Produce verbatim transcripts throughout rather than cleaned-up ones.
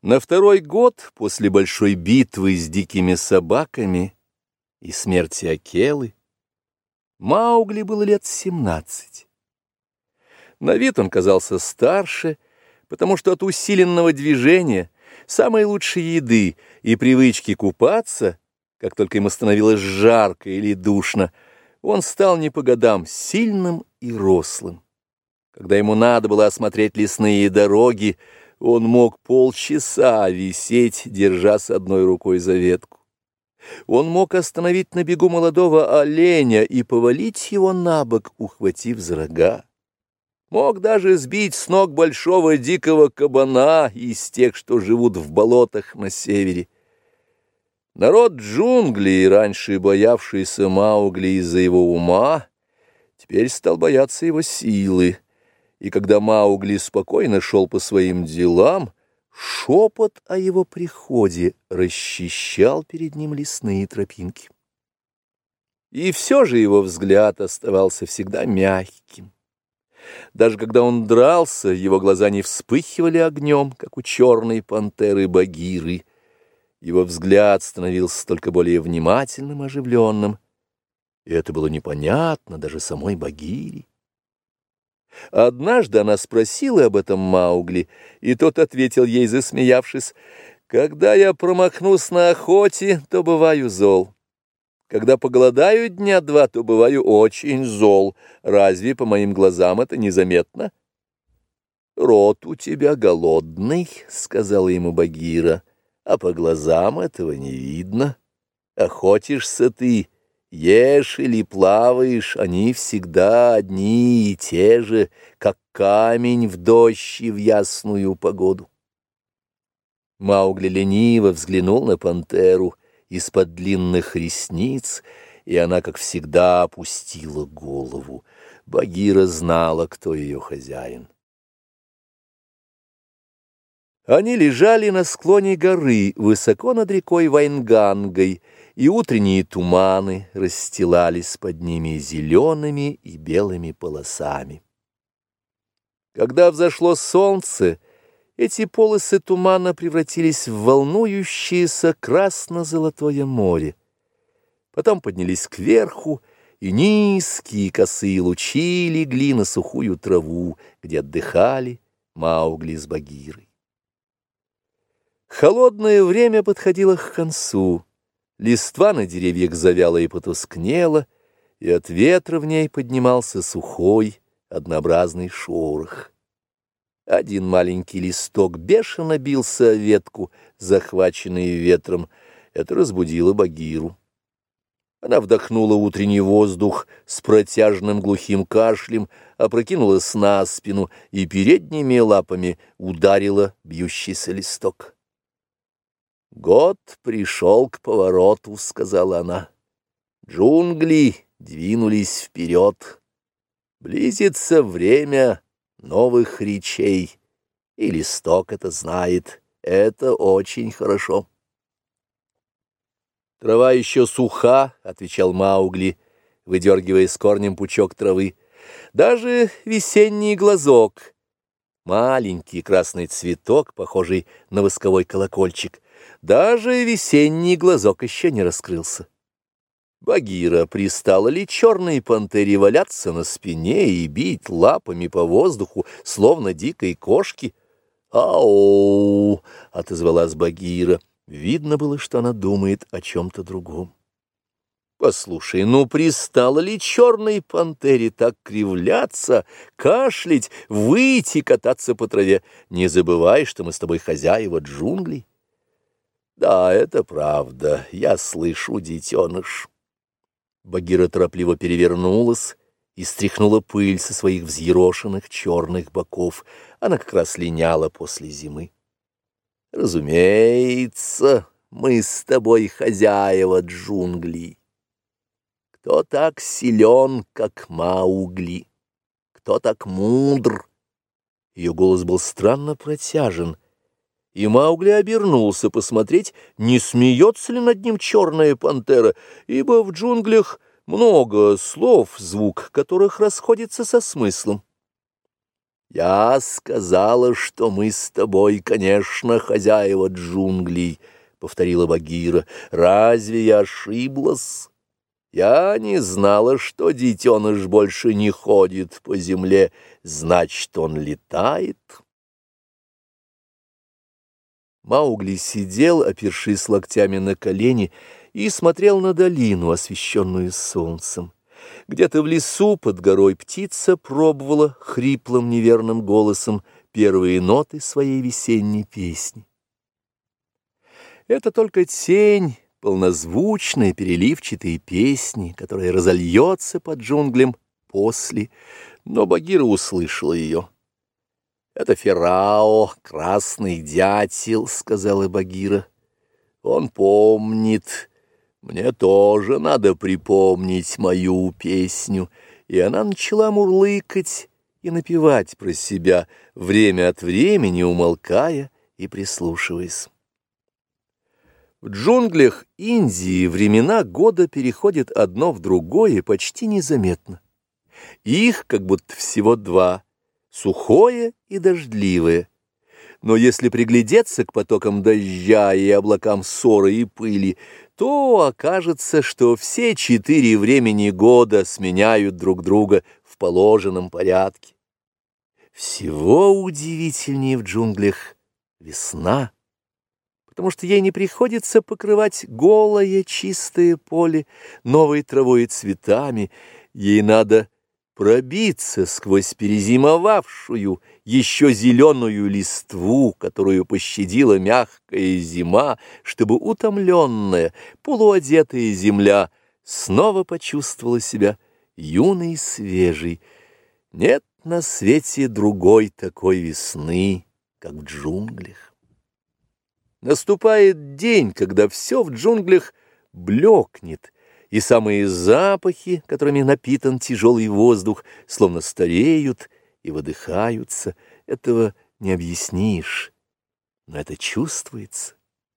На второй год после большой битвы с дикими собаками и смерти Акелы Маугли было лет семнадцать. На вид он казался старше, потому что от усиленного движения, самой лучшей еды и привычки купаться, как только ему становилось жарко или душно, он стал не по годам сильным и рослым. Когда ему надо было осмотреть лесные дороги, он мог полчаса висеть, держась одной рукой за ветку. Он мог остановить на бегу молодого оленя и повалить его на бок, ухватив за рога. Мог даже сбить с ног большого дикого кабана из тех, что живут в болотах на севере. Народ джунглей, раньше боявшийся Маугли из-за его ума, теперь стал бояться его силы. И когда Маугли спокойно шел по своим делам, шепот о его приходе расчищал перед ним лесные тропинки. И все же его взгляд оставался всегда мягким. Даже когда он дрался, его глаза не вспыхивали огнем, как у черной пантеры Багиры. Его взгляд становился только более внимательным, оживленным, и это было непонятно даже самой Багире. Однажды она спросила об этом Маугли, и тот ответил ей, засмеявшись: «Когда я промахнусь на охоте, то бываю зол. Когда поголодаю дня два, то бываю очень зол. Разве по моим глазам это незаметно?» «Рот у тебя голодный», — сказала ему Багира, — «а по глазам этого не видно. Охотишься ты, ешь или плаваешь, они всегда одни и те же, как камень в дождь и в ясную погоду». Маугли лениво взглянул на пантеру из-под длинных ресниц, и она, как всегда, опустила голову. Багира знала, кто ее хозяин. Они лежали на склоне горы, высоко над рекой Вайнгангой, и утренние туманы расстилались под ними зелеными и белыми полосами. Когда взошло солнце, эти полосы тумана превратились в волнующееся красно-золотое море. Потом поднялись кверху, и низкие косые лучи легли на сухую траву, где отдыхали Маугли с Багирой. Холодное время подходило к концу. Листва на деревьях завяла и потускнела, и от ветра в ней поднимался сухой, однообразный шорох. Один маленький листок бешено бился о ветку, захваченный ветром. Это разбудило Багиру. Она вдохнула утренний воздух с протяжным глухим кашлем, опрокинулась на спину и передними лапами ударила бьющийся листок. «Год пришел к повороту», — сказала она. «Джунгли двинулись вперед. Близится время новых речей, и листок это знает. Это очень хорошо». «Трава еще суха», — отвечал Маугли, выдергивая с корнем пучок травы. «Даже весенний глазок, маленький красный цветок, похожий на восковой колокольчик, даже весенний глазок еще не раскрылся». Багира пристала ли черной пантере валяться на спине и бить лапами по воздуху, словно дикой кошки? «Ау!» — отозвалась Багира. Видно было, что она думает о чем-то другом. «Послушай, ну пристала ли черной пантере так кривляться, кашлять, выйти кататься по траве? Не забывай, что мы с тобой хозяева джунглей». «Да, это правда, я слышу, детеныш». Багира торопливо перевернулась и стряхнула пыль со своих взъерошенных черных боков. Она как раз линяла после зимы. «Разумеется, мы с тобой хозяева джунглей. Кто так силен, как Маугли? Кто так мудр?» Ее голос был странно протяжен, и Маугли обернулся посмотреть, не смеется ли над ним черная пантера, ибо в джунглях много слов, звук которых расходится со смыслом. Я сказала, что мы с тобой, конечно, хозяева джунглей, — повторила Багира. Разве я ошиблась? Я не знала, что детеныш больше не ходит по земле, значит, он летает. Маугли сидел, опершись локтями на колени, и смотрел на долину, освещенную солнцем. Где-то в лесу под горой птица пробовала хриплым неверным голосом первые ноты своей весенней песни. Это только тень полнозвучной переливчатой песни, которая разольется под джунглям после, но Багира услышала ее. «Это Ферао, красный дятел», — сказала Багира. «Он помнит. Мне тоже надо припомнить мою песню». И она начала мурлыкать и напевать про себя, время от времени умолкая и прислушиваясь. В джунглях Индии времена года переходят одно в другое почти незаметно. Их как будто всего два — сухое и дождливое. Но если приглядеться к потокам дождя и облакам ссоры и пыли, то окажется, что все четыре времени года сменяют друг друга в положенном порядке. Всего удивительнее в джунглях весна, потому что ей не приходится покрывать голое чистое поле новой травой и цветами, ей надо пробиться сквозь перезимовавшую, еще зеленую листву, которую пощадила мягкая зима, чтобы утомленная, полуодетая земля снова почувствовала себя юной и свежей. Нет на свете другой такой весны, как в джунглях. Наступает день, когда все в джунглях блекнет, и самые запахи, которыми напитан тяжелый воздух, словно стареют и выдыхаются. Этого не объяснишь, но это чувствуется.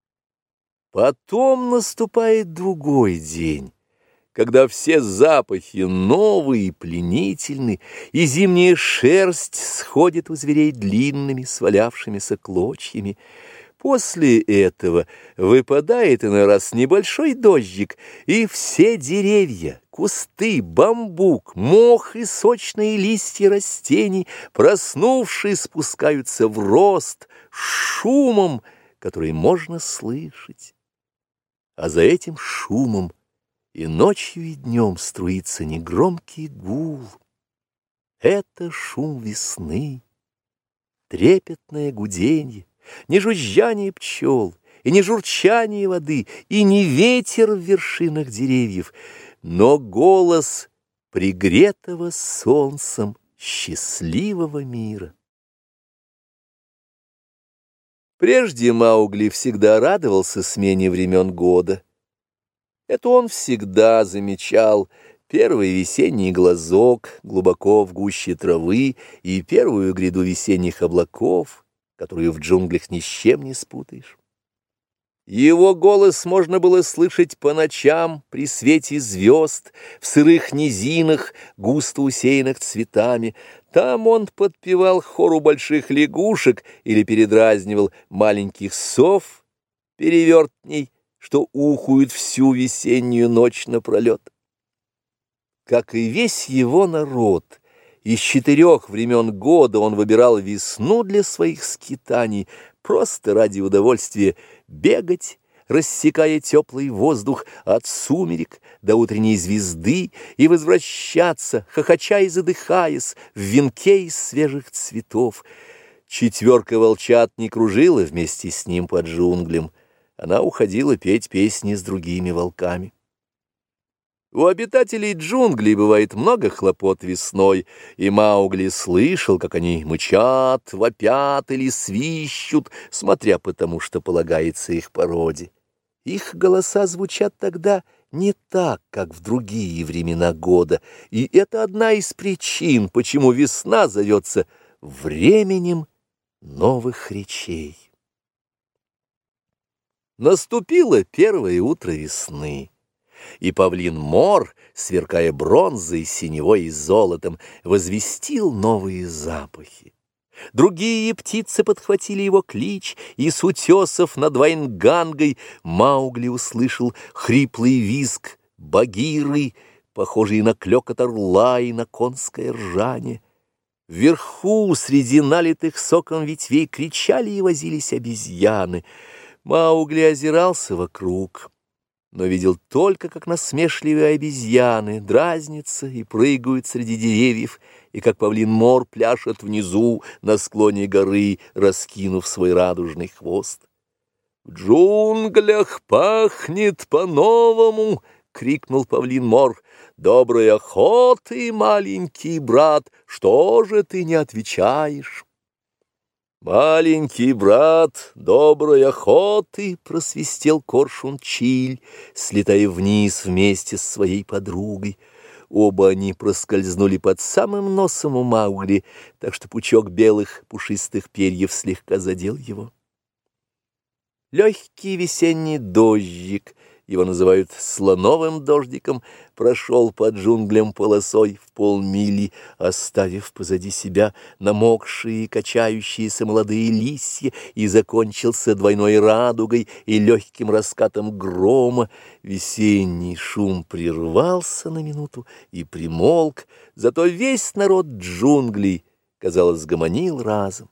Потом наступает другой день, когда все запахи новые и пленительны, и зимняя шерсть сходит у зверей длинными свалявшимися клочьями. После этого выпадает иной раз небольшой дождик, и все деревья, кусты, бамбук, мох и сочные листья растений, проснувшись, спускаются в рост шумом, который можно слышать. А за этим шумом и ночью, и днем струится негромкий гул. Это шум весны, трепетное гуденье, не жужжание пчел, и не журчание воды, и не ветер в вершинах деревьев, но голос пригретого солнцем счастливого мира. Прежде Маугли всегда радовался смене времен года. Это он всегда замечал первый весенний глазок глубоко в гуще травы и первую гряду весенних облаков, которую в джунглях ни с чем не спутаешь. Его голос можно было слышать по ночам при свете звезд, в сырых низинах, густо усеянных цветами. Там он подпевал хору больших лягушек или передразнивал маленьких сов, перевертней, что ухуют всю весеннюю ночь напролет. Как и весь его народ, из четырех времен года он выбирал весну для своих скитаний, просто ради удовольствия бегать, рассекая теплый воздух от сумерек до утренней звезды, и возвращаться, хохоча и задыхаясь, в венке из свежих цветов. Четверка волчат не кружила вместе с ним под джунглям, она уходила петь песни с другими волками. У обитателей джунглей бывает много хлопот весной, и Маугли слышал, как они мычат, вопят или свищут, смотря по тому, что полагается их породе. Их голоса звучат тогда не так, как в другие времена года, и это одна из причин, почему весна зовется временем новых речей. Наступило первое утро весны. И павлин Мор, сверкая бронзой, синевой и золотом, возвестил новые запахи. Другие птицы подхватили его клич, и с утесов над Вайнгангой Маугли услышал хриплый визг багиры, похожий на клёкот орла и на конское ржание. Вверху, среди налитых соком ветвей, кричали и возились обезьяны. Маугли озирался вокруг, но видел только, как насмешливые обезьяны дразнятся и прыгают среди деревьев, и как павлин Мор пляшет внизу на склоне горы, раскинув свой радужный хвост. «В джунглях пахнет по-новому!» — крикнул павлин Мор. «Доброй охоты, маленький брат, что же ты не отвечаешь?» «Маленький брат, доброй охоты!» — просвистел коршун Чиль, слетая вниз вместе с своей подругой. Оба они проскользнули под самым носом у Маугли, так что пучок белых пушистых перьев слегка задел его. Легкий весенний дождик, его называют слоновым дождиком, прошел под джунглям полосой в полмили, оставив позади себя намокшие и качающиеся молодые листья, и закончился двойной радугой и легким раскатом грома. Весенний шум прервался на минуту и примолк, зато весь народ джунглей, казалось, гомонил разом.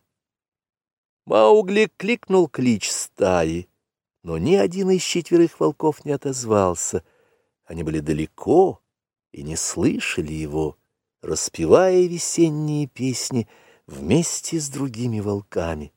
Маугли кликнул клич стаи, но ни один из четверых волков не отозвался. Они были далеко и не слышали его, распевая весенние песни вместе с другими волками.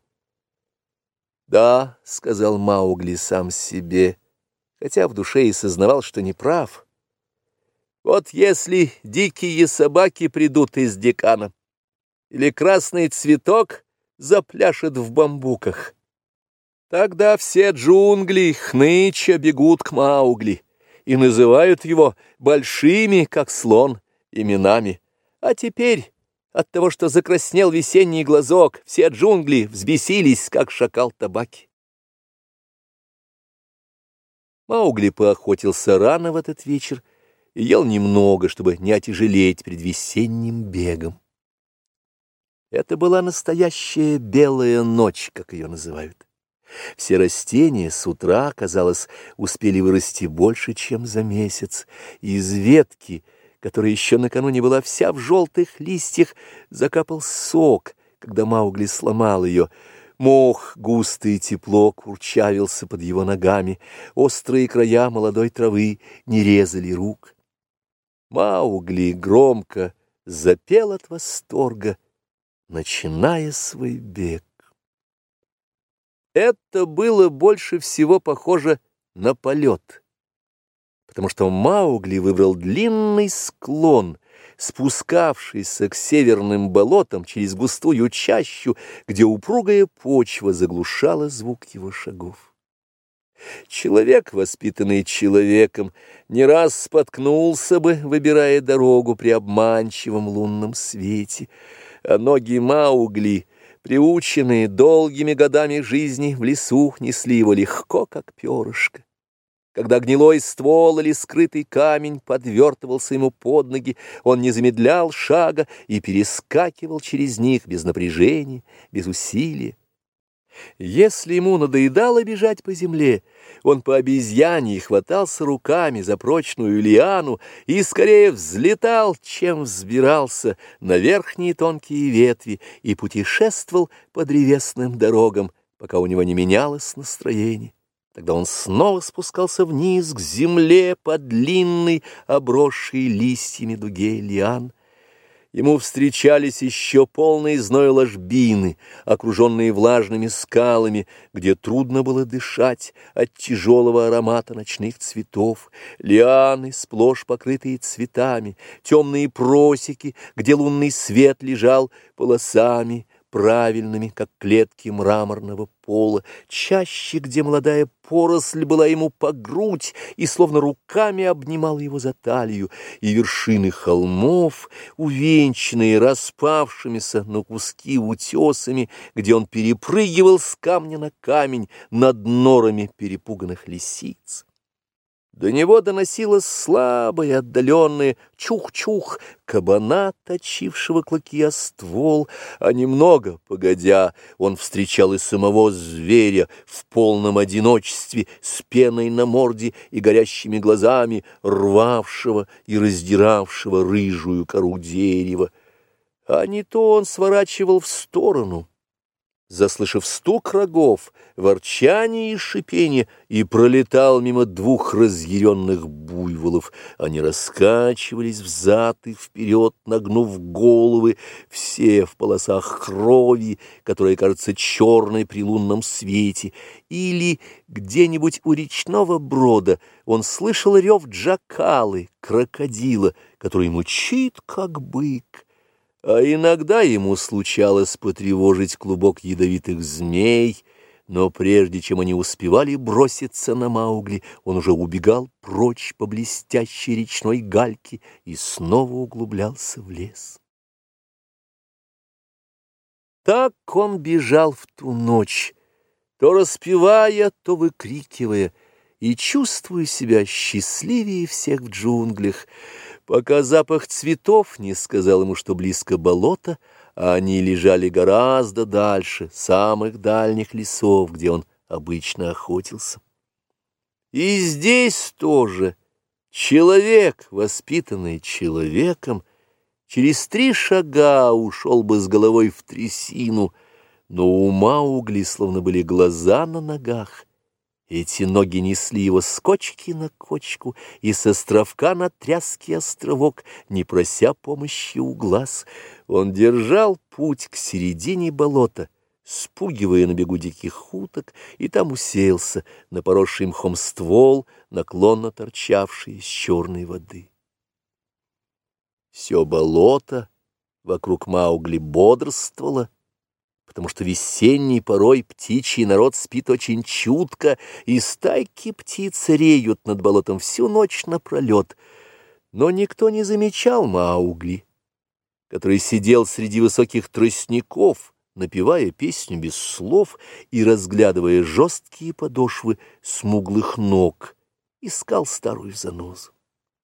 «Да», — сказал Маугли сам себе, хотя в душе и сознавал, что не прав. «Вот если дикие собаки придут из Декана, или красный цветок запляшет в бамбуках, тогда все джунгли хныча бегут к Маугли и называют его большими, как слон, именами. А теперь от того, что закраснел весенний глазок, все джунгли взбесились, как шакал табаки». Маугли поохотился рано в этот вечер и ел немного, чтобы не отяжелеть перед весенним бегом. Это была настоящая белая ночь, как ее называют. Все растения с утра, казалось, успели вырасти больше, чем за месяц. Из ветки, которая еще накануне была вся в желтых листьях, закапал сок, когда Маугли сломал ее. Мох густо и тепло курчавился под его ногами, острые края молодой травы не резали рук. Маугли громко запел от восторга, начиная свой бег. Это было больше всего похоже на полет, потому что Маугли выбрал длинный склон, спускавшийся к северным болотам через густую чащу, где упругая почва заглушала звук его шагов. Человек, воспитанный человеком, не раз споткнулся бы, выбирая дорогу при обманчивом лунном свете, а ноги Маугли, приученные долгими годами жизни в лесу, несли его легко, как перышко. Когда гнилой ствол или скрытый камень подвертывался ему под ноги, он не замедлял шага и перескакивал через них без напряжения, без усилия. Если ему надоедало бежать по земле, он по обезьяньи хватался руками за прочную лиану и скорее взлетал, чем взбирался на верхние тонкие ветви и путешествовал по древесным дорогам, пока у него не менялось настроение. Тогда он снова спускался вниз к земле по длинной, обросшей листьями дуге лиан. Ему встречались еще полные зноя ложбины, окруженные влажными скалами, где трудно было дышать от тяжелого аромата ночных цветов, лианы, сплошь покрытые цветами, темные просеки, где лунный свет лежал полосами, правильными, как клетки мраморного пола, чаще, где молодая поросль была ему по грудь и словно руками обнимала его за талию, и вершины холмов, увенчанные распавшимися на куски утесами, где он перепрыгивал с камня на камень над норами перепуганных лисиц. До него доносилось слабое, отдаленное чух-чух кабана, точившего клыки о ствол, а немного погодя он встречал и самого зверя в полном одиночестве, с пеной на морде и горящими глазами, рвавшего и раздиравшего рыжую кору дерева. А не то он сворачивал в сторону, заслышав стук рогов, ворчание и шипение, и пролетал мимо двух разъяренных буйволов. Они раскачивались взад и вперед, нагнув головы, все в полосах крови, которая кажется черной при лунном свете. Или где-нибудь у речного брода он слышал рев джакалы, крокодила, который мучит, как бык. А иногда ему случалось потревожить клубок ядовитых змей, но прежде чем они успевали броситься на Маугли, он уже убегал прочь по блестящей речной гальке и снова углублялся в лес. Так он бежал в ту ночь, то распевая, то выкрикивая, и чувствуя себя счастливее всех в джунглях, пока запах цветов не сказал ему, что близко болото, а они лежали гораздо дальше, самых дальних лесов, где он обычно охотился. И здесь тоже человек, воспитанный человеком, через три шага ушел бы с головой в трясину, но у Маугли словно были глаза на ногах. Эти ноги несли его с кочки на кочку и с островка на тряский островок, не прося помощи у глаз. Он держал путь к середине болота, спугивая на бегу диких уток, и там уселся на поросший мхом ствол, наклонно торчавший из черной воды. Все болото вокруг Маугли бодрствовало, потому что весенней порой птичий народ спит очень чутко, и стайки птиц реют над болотом всю ночь напролет. Но никто не замечал Маугли, который сидел среди высоких тростников, напевая песню без слов и разглядывая жесткие подошвы смуглых ног, искал старую занозу.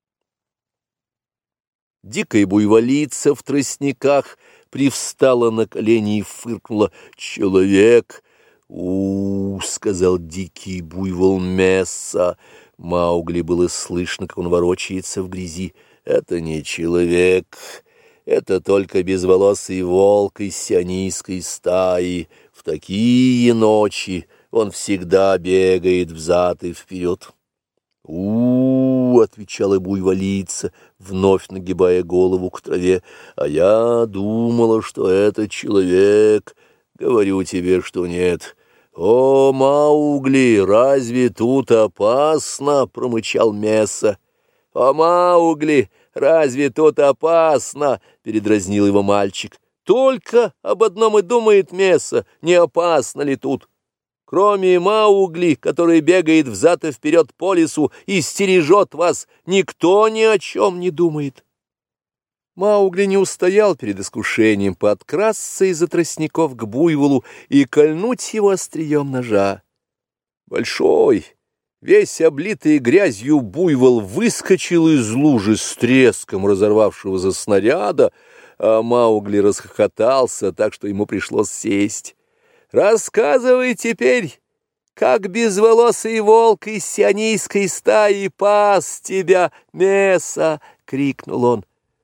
Дикая буйволица в тростниках привстала на колени и фыркнула. «Человек!» «У-у-у!» — сказал дикий буйвол Месса. Маугли было слышно, как он ворочается в грязи. «Это не человек, это только безволосый волк из сионийской стаи. В такие ночи он всегда бегает взад и вперед». «У-у-у!» — отвечала буйволица, вновь нагибая голову к траве. «А я думала, что это человек. Говорю тебе, что нет». «О, Маугли, разве тут опасно?» — промычал Месса. «О, Маугли, разве тут опасно?» — передразнил его мальчик. «Только об одном и думает Месса, не опасно ли тут? Кроме Маугли, который бегает взад и вперед по лесу и стережет вас, никто ни о чем не думает». Маугли не устоял перед искушением подкрасться из-за тростников к буйволу и кольнуть его острием ножа. Большой, весь облитый грязью буйвол выскочил из лужи с треском разорвавшегося снаряда, а Маугли расхохотался так, что ему пришлось сесть. «Рассказывай теперь, как безволосый волк из сионийской стаи пас тебя, Месса!» — крикнул он.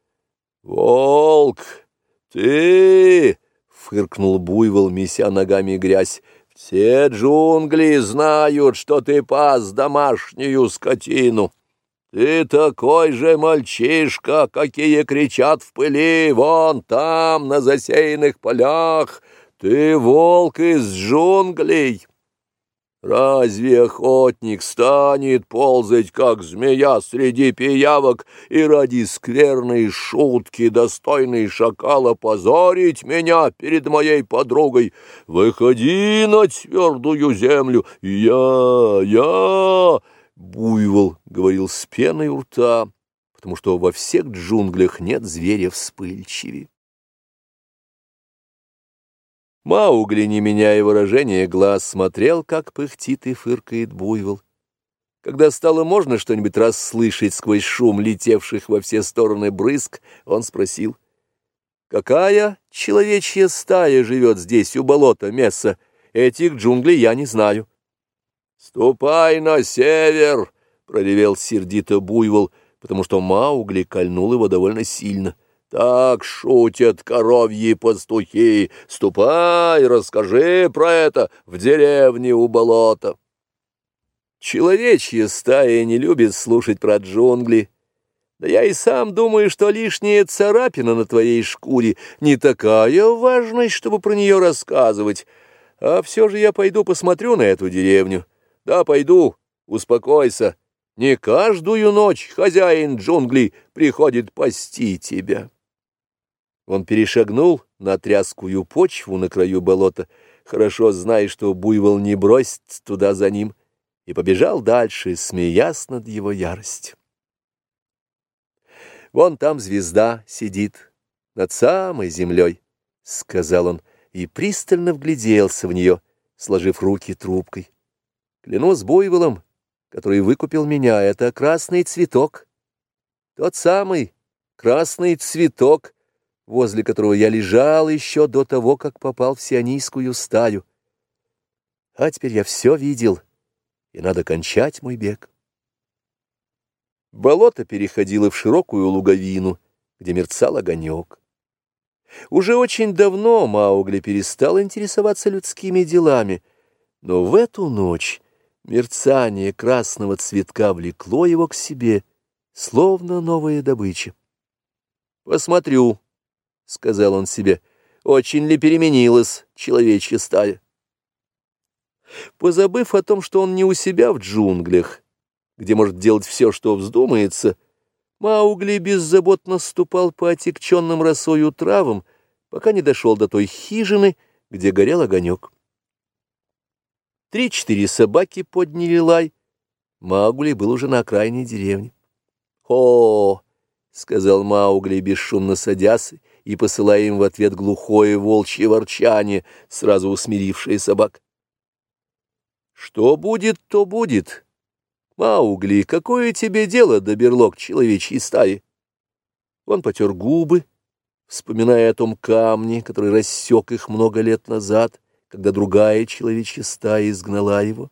«Волк, ты!» — фыркнул буйвол, меся ногами грязь. «Все джунгли знают, что ты пас домашнюю скотину. Ты такой же мальчишка, какие кричат в пыли вон там, на засеянных полях. Ты волк из джунглей. Разве охотник станет ползать, как змея, среди пиявок и ради скверной шутки, достойной шакала, позорить меня перед моей подругой? Выходи на твердую землю. Я, я...» Буйвол говорил с пеной у рта, потому что во всех джунглях нет зверя вспыльчивее. Маугли, не меняя выражения глаз, смотрел, как пыхтит и фыркает буйвол. Когда стало можно что-нибудь расслышать сквозь шум летевших во все стороны брызг, он спросил: «Какая человечья стая живет здесь, у болота Месса? Этих джунглей я не знаю». «Ступай на север!» — проревел сердито буйвол, потому что Маугли кольнул его довольно сильно. «Так шутят коровьи пастухи! Ступай, расскажи про это в деревне у болота!» Человечья стая не любит слушать про джунгли. Да я и сам думаю, что лишняя царапина на твоей шкуре не такая важность, чтобы про нее рассказывать. А все же я пойду посмотрю на эту деревню. Да, пойду, успокойся. Не каждую ночь хозяин джунглей приходит пасти тебя. Он перешагнул на тряскую почву на краю болота, хорошо зная, что буйвол не бросится туда за ним, и побежал дальше, смеясь над его яростью. «Вон там звезда сидит, над самой землей», — сказал он, и пристально вгляделся в нее, сложив руки трубкой. «Клянусь буйволом, который выкупил меня, это красный цветок, тот самый красный цветок, возле которого я лежал еще до того, как попал в сионийскую стаю. А теперь я все видел, и надо кончать мой бег». Болото переходило в широкую луговину, где мерцал огонек. Уже очень давно Маугли перестал интересоваться людскими делами, но в эту ночь мерцание красного цветка влекло его к себе, словно новая добыча. «Посмотрю», — сказал он себе, — «очень ли переменилась человечья стая?» Позабыв о том, что он не у себя в джунглях, где может делать все, что вздумается, Маугли беззаботно ступал по отягченным росою травам, пока не дошел до той хижины, где горел огонек. Три-четыре собаки подняли лай. Маугли был уже на окраине деревни. «Хо!» — сказал Маугли, бесшумно садясь и посылая им в ответ глухое волчье ворчание, сразу усмирившее собак. «Что будет, то будет. Маугли, какое тебе дело до берлог человечьей стаи?» Он потер губы, вспоминая о том камне, который рассек их много лет назад, когда другая человечья стая изгнала его.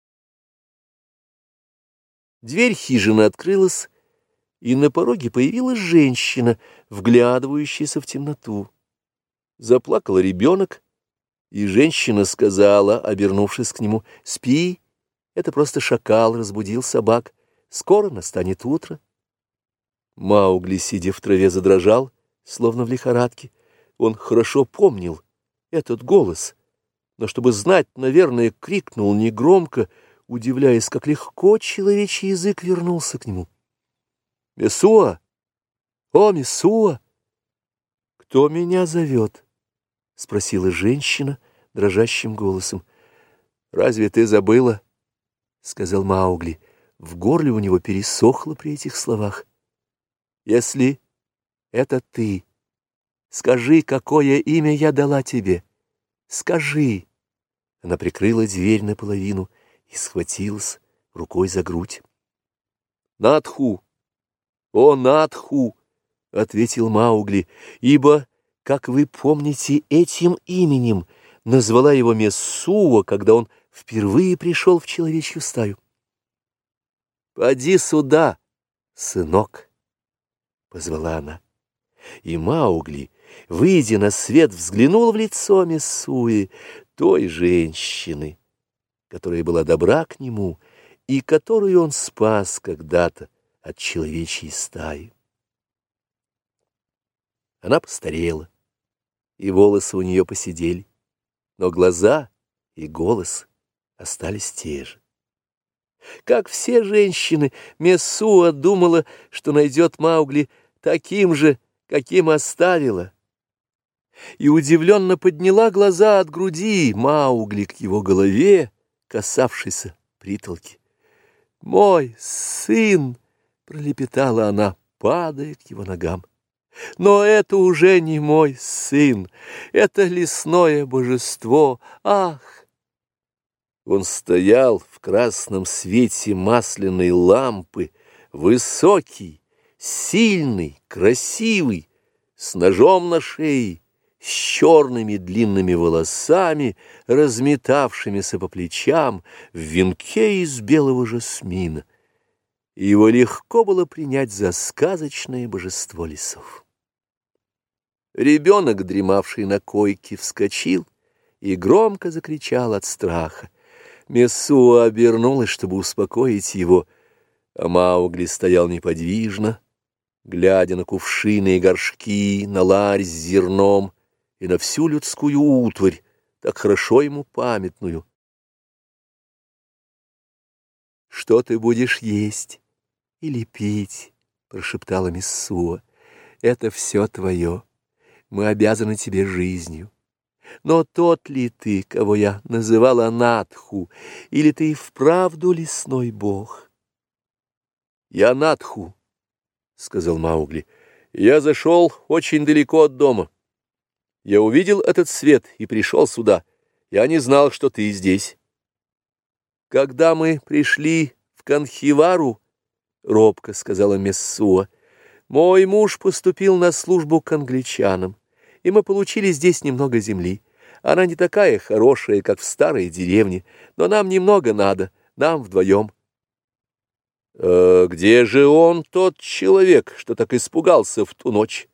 Дверь хижины открылась, и на пороге появилась женщина, вглядывающаяся в темноту. Заплакал ребенок, и женщина сказала, обернувшись к нему: «Спи, это просто шакал разбудил собак, скоро настанет утро». Маугли, сидя в траве, задрожал, словно в лихорадке. Он хорошо помнил этот голос, но, чтобы знать, наверное, крикнул негромко, удивляясь, как легко человечий язык вернулся к нему. «Мессуа! О, Мессуа!» «Кто меня зовет?» — спросила женщина дрожащим голосом. «Разве ты забыла?» — сказал Маугли. В горле у него пересохло при этих словах. «Если это ты, скажи, какое имя я дала тебе. Скажи!» Она прикрыла дверь наполовину и схватилась рукой за грудь. «Надху! О, Надху!» — ответил Маугли, ибо, как вы помните, этим именем назвала его Мессуа, когда он впервые пришел в человечью стаю. «Поди сюда, сынок!» — позвала она. И Маугли, выйдя на свет, взглянул в лицо Мессуи, той женщины, которая была добра к нему и которую он спас когда-то от человечьей стаи. Она постарела, и волосы у нее поседели, но глаза и голос остались те же. Как все женщины, Мессуа думала, что найдет Маугли таким же, каким оставила, и удивленно подняла глаза от груди Маугли к его голове, касавшейся притолки. «Мой сын!» — пролепетала она, падая к его ногам. «Но это уже не мой сын, это лесное божество. Ах!» Он стоял в красном свете масляной лампы, высокий, сильный, красивый, с ножом на шее, с черными длинными волосами, разметавшимися по плечам, в венке из белого жасмина. И его легко было принять за сказочное божество лесов. Ребенок, дремавший на койке, вскочил и громко закричал от страха. Мессуа обернулась, чтобы успокоить его, а Маугли стоял неподвижно, глядя на кувшины и горшки, на ларь с зерном и на всю людскую утварь, так хорошо ему памятную. «Что ты будешь есть или пить?» — прошептала Мессуа. «Это все твое. Мы обязаны тебе жизнью. Но тот ли ты, кого я называла Надху, или ты и вправду лесной бог?» «Я Надху», — сказал Маугли. «Я зашел очень далеко от дома. Я увидел этот свет и пришел сюда. Я не знал, что ты здесь. Когда мы пришли в Канхивару, — робко сказала Мессуа, — мой муж поступил на службу к англичанам, и мы получили здесь немного земли. Она не такая хорошая, как в старой деревне, но нам немного надо, нам вдвоем». «А где же он, тот человек, что так испугался в ту ночь?»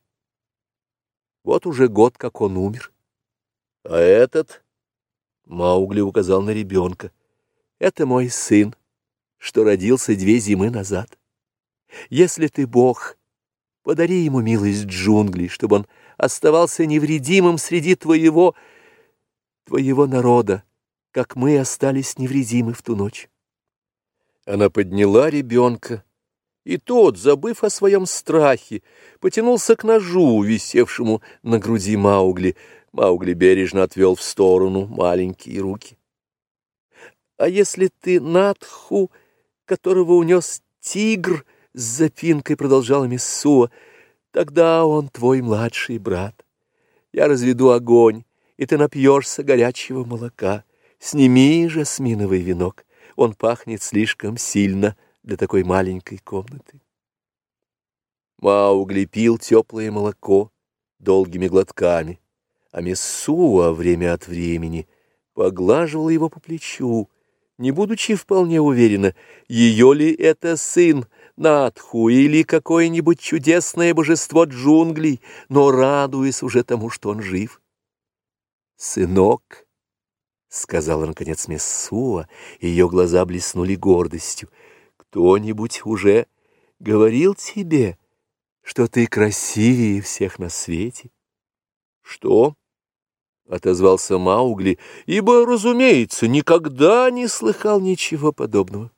«Вот уже год, как он умер». «А этот?» — Маугли указал на ребенка. «Это мой сын, что родился две зимы назад. Если ты бог, подари ему милость джунглей, чтобы он оставался невредимым среди твоего, твоего народа, как мы остались невредимы в ту ночь». Она подняла ребенка, и тот, забыв о своем страхе, потянулся к ножу, висевшему на груди Маугли. Маугли бережно отвел в сторону маленькие руки. «А если ты Надху, которого унес тигр?» — с запинкой продолжала Мессуа. «Тогда он твой младший брат. Я разведу огонь, и ты напьешься горячего молока. Сними жасминовый венок. Он пахнет слишком сильно для такой маленькой комнаты». Маугли пил теплое молоко долгими глотками, а Мессуа время от времени поглаживала его по плечу, не будучи вполне уверена, ее ли это сын Надху или какое-нибудь чудесное божество джунглей, но радуясь уже тому, что он жив. «Сынок», — сказала наконец Мессуа, и ее глаза блеснули гордостью, — «кто-нибудь уже говорил тебе, что ты красивее всех на свете?» «Что?» — отозвался Маугли, ибо, разумеется, никогда не слыхал ничего подобного.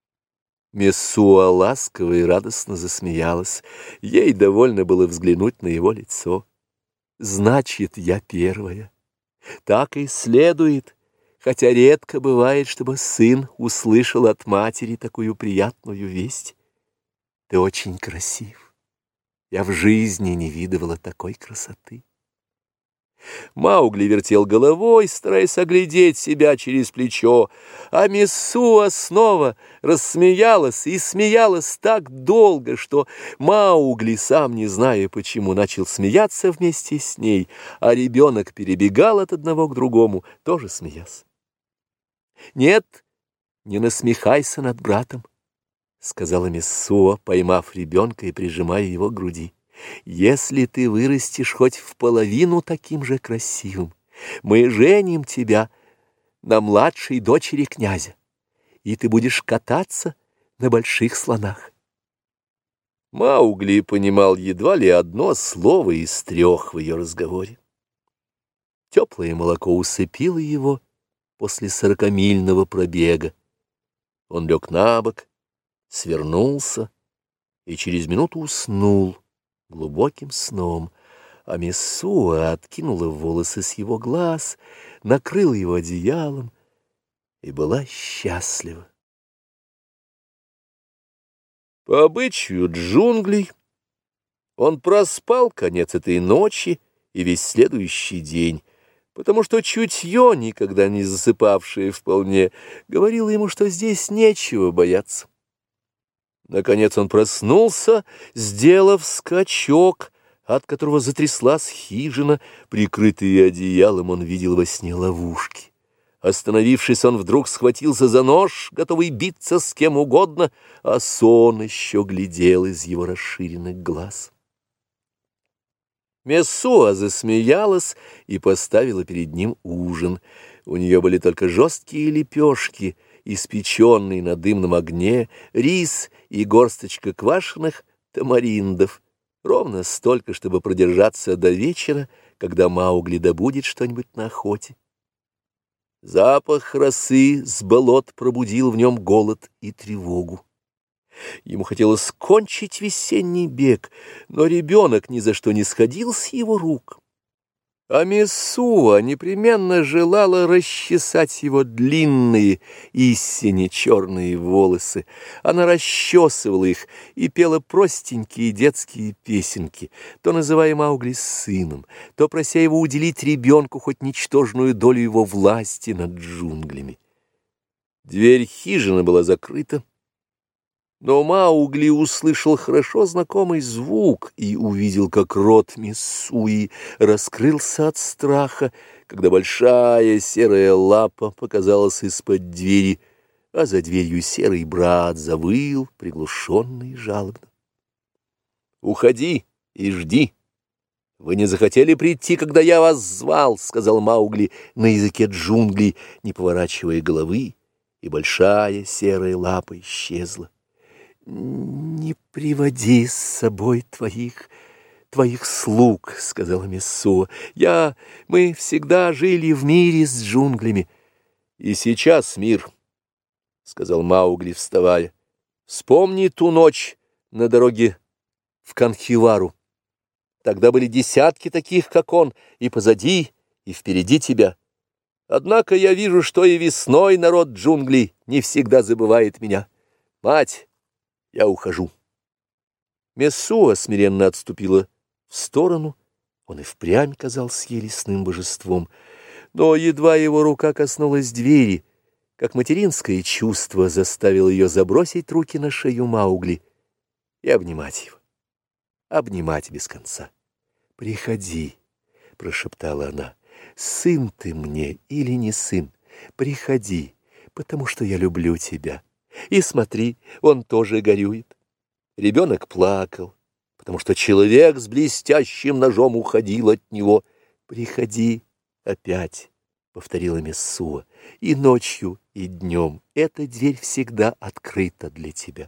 Мессуа ласково и радостно засмеялась. Ей довольно было взглянуть на его лицо. «Значит, я первая. Так и следует, хотя редко бывает, чтобы сын услышал от матери такую приятную весть. Ты очень красив. Я в жизни не видывала такой красоты». Маугли вертел головой, стараясь оглядеть себя через плечо, а Мессуа снова рассмеялась и смеялась так долго, что Маугли, сам не зная почему, начал смеяться вместе с ней, а ребенок перебегал от одного к другому, тоже смеясь. «Нет, не насмехайся над братом», — сказала Мессуа, поймав ребенка и прижимая его к груди. «Если ты вырастешь хоть в половину таким же красивым, мы женим тебя на младшей дочери князя, и ты будешь кататься на больших слонах». Маугли понимал едва ли одно слово из трех в ее разговоре. Теплое молоко усыпило его после сорокамильного пробега. Он лег на бок, свернулся и через минуту уснул глубоким сном, а Мессуа откинула волосы с его глаз, накрыла его одеялом и была счастлива. По обычаю джунглей он проспал конец этой ночи и весь следующий день, потому что чутье, никогда не засыпавшее вполне, говорило ему, что здесь нечего бояться. Наконец он проснулся, сделав скачок, от которого затряслась хижина. Прикрытый одеялом, он видел во сне ловушки. Остановившись, он вдруг схватился за нож, готовый биться с кем угодно, а сон еще глядел из его расширенных глаз. Мессуа засмеялась и поставила перед ним ужин. У нее были только жесткие лепешки, испеченные на дымном огне, рис и горсточка квашеных тамариндов, ровно столько, чтобы продержаться до вечера, когда Маугли добудет что-нибудь на охоте. Запах росы с болот пробудил в нем голод и тревогу. Ему хотелось кончить весенний бег, но ребенок ни за что не сходил с его рук. А Мессуа непременно желала расчесать его длинные, истинно черные волосы. Она расчесывала их и пела простенькие детские песенки, то называя Маугли сыном, то прося его уделить ребенку хоть ничтожную долю его власти над джунглями. Дверь хижины была закрыта, но Маугли услышал хорошо знакомый звук и увидел, как рот Мессуи раскрылся от страха, когда большая серая лапа показалась из-под двери, а за дверью серый брат завыл приглушенно и жалобно. «Уходи и жди. Вы не захотели прийти, когда я вас звал», — сказал Маугли на языке джунглей, не поворачивая головы, и большая серая лапа исчезла. «Не приводи с собой твоих, твоих слуг», — сказала Мессуа. «Я... мы всегда жили в мире с джунглями». «И сейчас мир», — сказал Маугли, вставая. «Вспомни ту ночь на дороге в Канхивару. Тогда были десятки таких, как он, и позади, и впереди тебя. Однако я вижу, что и весной народ джунглей не всегда забывает меня. Мать, я ухожу». Мессуа смиренно отступила в сторону. Он и впрямь казался ей лесным божеством. Но едва его рука коснулась двери, как материнское чувство заставило ее забросить руки на шею Маугли и обнимать его. Обнимать без конца. «Приходи», — прошептала она, — «сын ты мне или не сын? Приходи, потому что я люблю тебя. И смотри, он тоже горюет». Ребенок плакал, потому что человек с блестящим ножом уходил от него. «Приходи опять», — повторила Мессуа, — «и ночью, и днем эта дверь всегда открыта для тебя».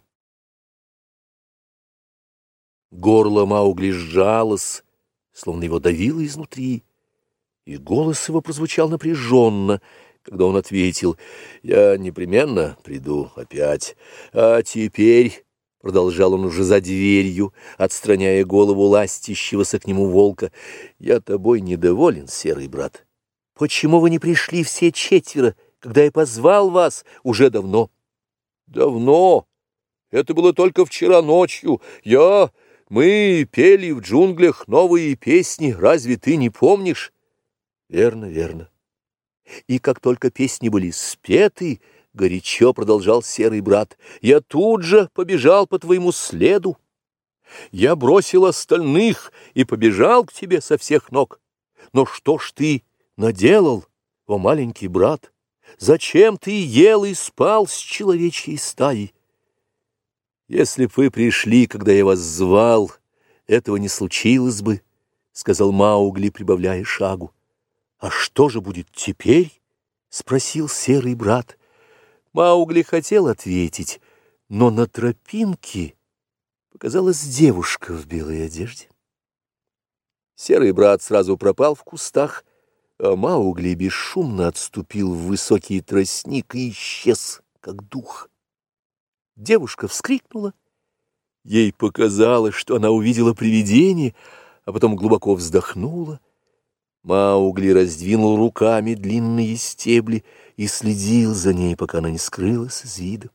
Горло Маугли сжалось, словно его давило изнутри, и голос его прозвучал напряженно, когда он ответил: «Я непременно приду опять. А теперь...» — продолжал он уже за дверью, отстраняя голову ластящегося к нему волка, — «я тобой недоволен, серый брат. Почему вы не пришли все четверо, когда я позвал вас уже давно?» «Давно? Это было только вчера ночью. Я... мы пели в джунглях новые песни. Разве ты не помнишь?» «Верно, верно. И как только песни были спеты, — горячо продолжал серый брат, — я тут же побежал по твоему следу. Я бросил остальных и побежал к тебе со всех ног. Но что ж ты наделал, о маленький брат? Зачем ты ел и спал с человечьей стаей? Если б вы пришли, когда я вас звал, этого не случилось бы, — сказал Маугли, прибавляя шагу. — А что же будет теперь? — спросил серый брат. Маугли хотел ответить, но на тропинке показалась девушка в белой одежде. Серый брат сразу пропал в кустах, а Маугли бесшумно отступил в высокий тростник и исчез, как дух. Девушка вскрикнула. Ей показалось, что она увидела привидение, а потом глубоко вздохнула. Маугли раздвинул руками длинные стебли и следил за ней, пока она не скрылась из вида.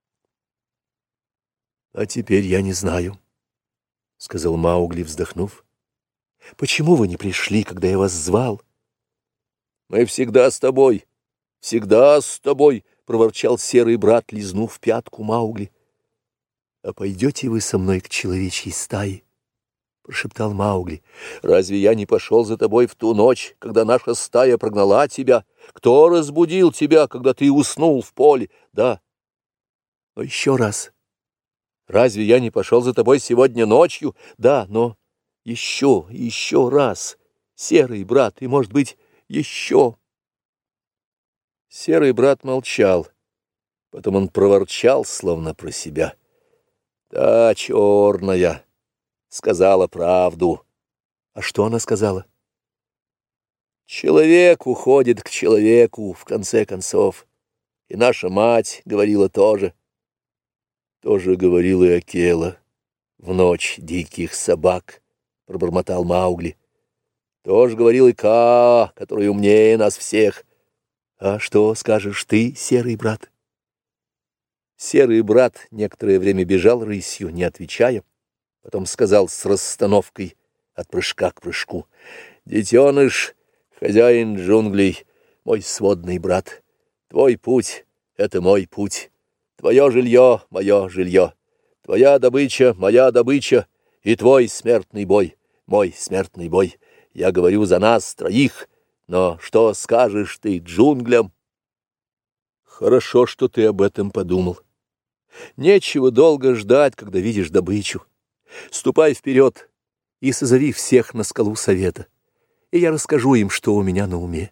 — А теперь я не знаю, — сказал Маугли, вздохнув. — Почему вы не пришли, когда я вас звал? Мы всегда с тобой, всегда с тобой, — проворчал серый брат, лизнув пятку Маугли. — А пойдете вы со мной к человечьей стае? — прошептал Маугли. — Разве я не пошел за тобой в ту ночь, когда наша стая прогнала тебя? Кто разбудил тебя, когда ты уснул в поле? Да. Но еще раз. Разве я не пошел за тобой сегодня ночью? Да, но еще, еще раз. Серый брат, и, может быть, еще. Серый брат молчал. Потом он проворчал, словно про себя. Та черная сказала правду. А что она сказала? Человек уходит к человеку, в конце концов. И наша мать говорила тоже. Тоже говорила и Акела. В ночь диких собак, — пробормотал Маугли. Тоже говорил и Каа, который умнее нас всех. А что скажешь ты, серый брат? Серый брат некоторое время бежал рысью, не отвечая. Потом сказал с расстановкой от прыжка к прыжку: «Детеныш, хозяин джунглей, мой сводный брат, твой путь — это мой путь, твое жилье — мое жилье, твоя добыча — моя добыча, и твой смертный бой — мой смертный бой. Я говорю за нас троих, но что скажешь ты джунглям?» «Хорошо, что ты об этом подумал. Нечего долго ждать, когда видишь добычу. Ступай вперед и созови всех на скалу совета, и я расскажу им, что у меня на уме».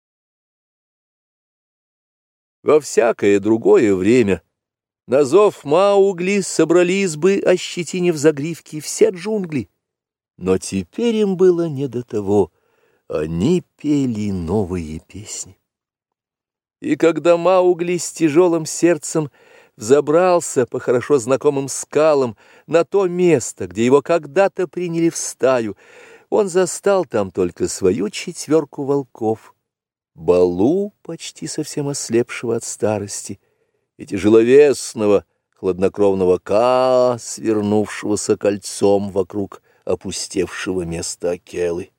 Во всякое другое время на зов Маугли собрались бы, ощетинив загривки, все джунгли. Но теперь им было не до того. Они пели новые песни. И когда Маугли с тяжелым сердцем взобрался по хорошо знакомым скалам на то место, где его когда-то приняли в стаю, он застал там только свою четверку волков, Балу, почти совсем ослепшего от старости, и тяжеловесного, хладнокровного Каа, свернувшегося кольцом вокруг опустевшего места Акелы.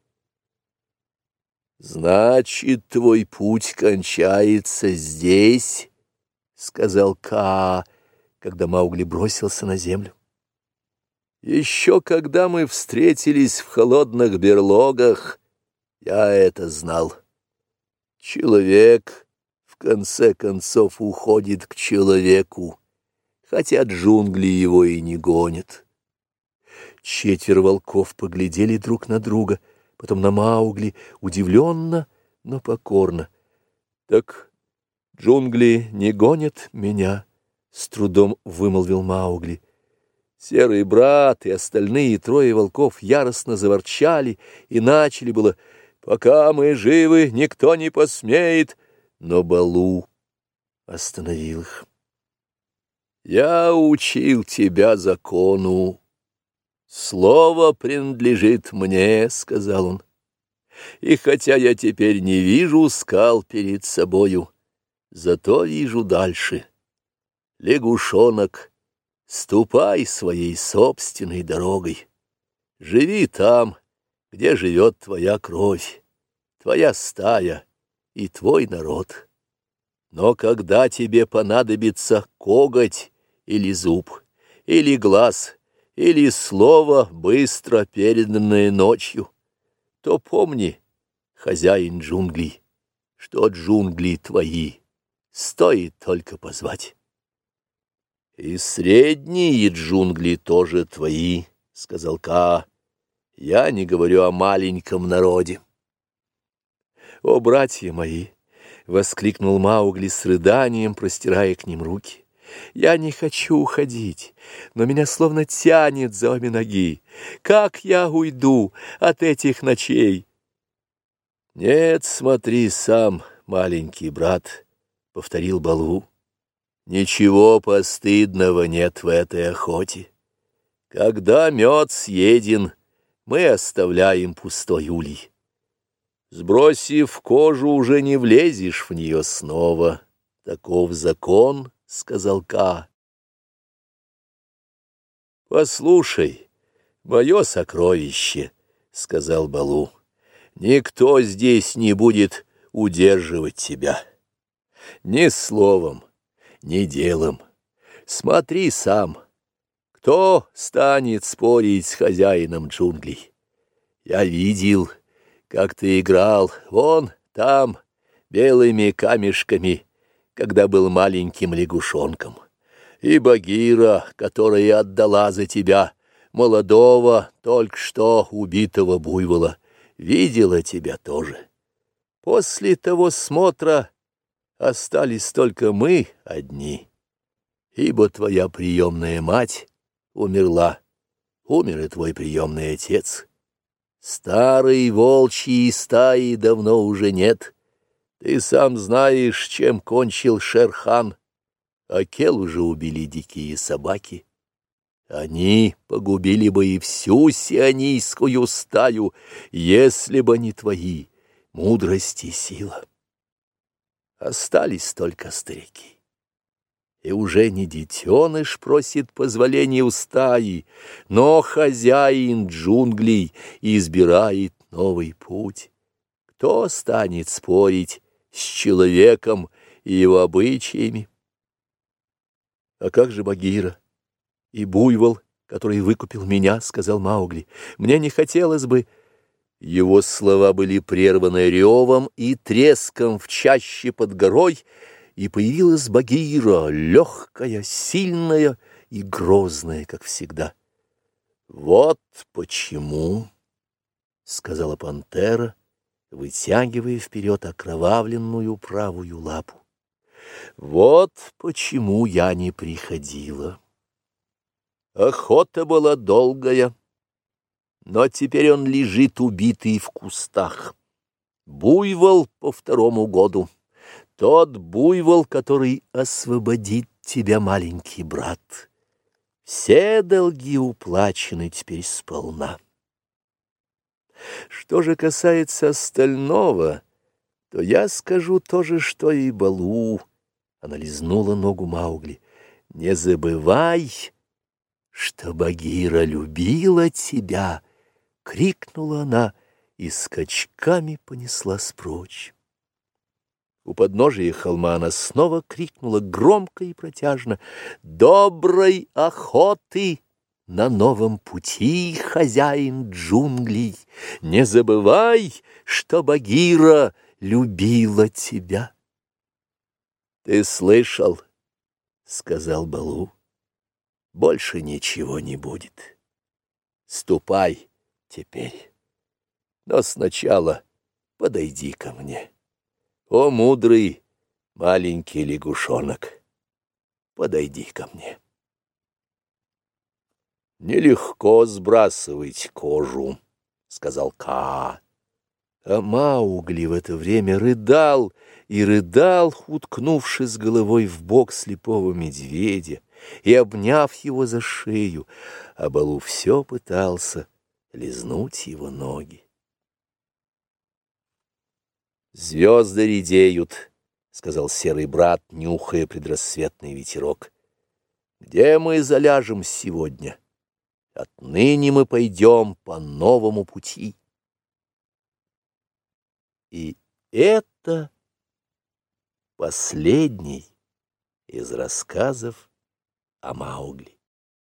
«Значит, твой путь кончается здесь», — сказал Каа, когда Маугли бросился на землю. «Еще когда мы встретились в холодных берлогах, я это знал. Человек, в конце концов, уходит к человеку, хотя джунгли его и не гонят». Четверо волков поглядели друг на друга, потом на Маугли, удивленно, но покорно. «Так джунгли не гонят меня?» — с трудом вымолвил Маугли. Серый брат и остальные трое волков яростно заворчали и начали было: «Пока мы живы, никто не посмеет», но Балу остановил их. «Я учил тебя закону. Слово принадлежит мне», — сказал он. «И хотя я теперь не вижу скал перед собою, зато вижу дальше. Лягушонок, ступай своей собственной дорогой. Живи там, где живет твоя кровь, твоя стая и твой народ. Но когда тебе понадобится коготь или зуб, или глаз, или слово, быстро переданное ночью, то помни, хозяин джунглей, что джунгли твои, стоит только позвать». «И средние джунгли тоже твои», — сказал Каа. «Я не говорю о маленьком народе». «О, братья мои!» — воскликнул Маугли с рыданием, простирая к ним руки. «Я не хочу уходить, но меня словно тянет за обе ноги. Как я уйду от этих ночей?» «Нет, смотри сам, маленький брат», — повторил Балу. «Ничего постыдного нет в этой охоте. Когда мед съеден, мы оставляем пустой улей. Сбросив кожу, уже не влезешь в нее снова. Таков закон», — сказал Каа. «Послушай, мое сокровище», — сказал Балу, — «никто здесь не будет удерживать тебя. Ни словом, ни делом. Смотри сам, кто станет спорить с хозяином джунглей? Я видел, как ты играл вон там белыми камешками, когда был маленьким лягушонком. И Багира, которая отдала за тебя молодого, только что убитого буйвола, видела тебя тоже. После того смотра остались только мы одни, ибо твоя приемная мать умерла, умер и твой приемный отец. Старой волчьей стаи давно уже нет. Ты сам знаешь, чем кончил Шер-хан. Акел уже убили дикие собаки. Они погубили бы и всю сионийскую стаю, если бы не твои мудрость и сила. Остались только старики. И уже не детеныш просит позволения у стаи, но хозяин джунглей избирает новый путь. Кто станет спорить с человеком и его обычаями? А как же Багира и буйвол, который выкупил меня, — сказал Маугли. Мне не хотелось бы... Его слова были прерваны ревом и треском в чаще под горой, и появилась Багира, легкая, сильная и грозная, как всегда. «Вот почему, — сказала пантера, вытягивая вперед окровавленную правую лапу, — вот почему я не приходила. Охота была долгая, но теперь он лежит убитый в кустах. Буйвол по второму году. Тот буйвол, который освободит тебя, маленький брат. Все долги уплачены теперь сполна. Что же касается остального, то я скажу то же, что и Балу. Она лизнула ногу Маугли. Не забывай, что Багира любила тебя, — крикнула она и скачками понеслась прочь. У подножия холма она снова крикнула громко и протяжно: «Доброй охоты на новом пути, хозяин джунглей! Не забывай, что Багира любила тебя!» «Ты слышал, — сказал Балу, — больше ничего не будет. Ступай теперь, но сначала подойди ко мне. О, мудрый маленький лягушонок, подойди ко мне. Нелегко сбрасывать кожу, — сказал Каа. А Маугли в это время рыдал и рыдал, уткнувшись головой в бок слепого медведя и обняв его за шею, а Балу все пытался лизнуть его ноги. «Звезды редеют, — сказал серый брат, нюхая предрассветный ветерок. Где мы заляжем сегодня? Отныне мы пойдем по новому пути». И это последний из рассказов о Маугли.